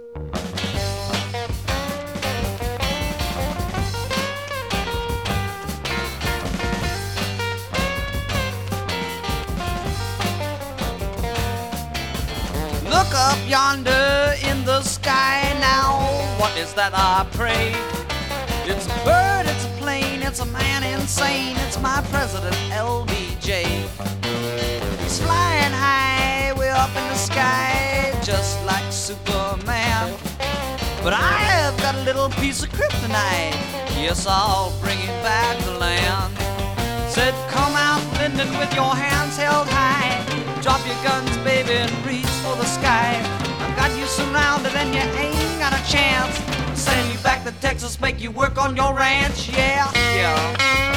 Look up yonder in the sky now. What is that, I pray? It's a bird, it's a plane, it's a man insane. It's my president, LBJ. He's flying high, way up in the sky, just like Superman. But I have got a little piece of kryptonite. Yes, I'll bring him back to land. Said, come out, Lyndon, with your hands held high. Drop your guns, baby, and reach for the sky. I've got you surrounded and you ain't got a chance. Send you back to Texas, make you work on your ranch, yeah, yeah.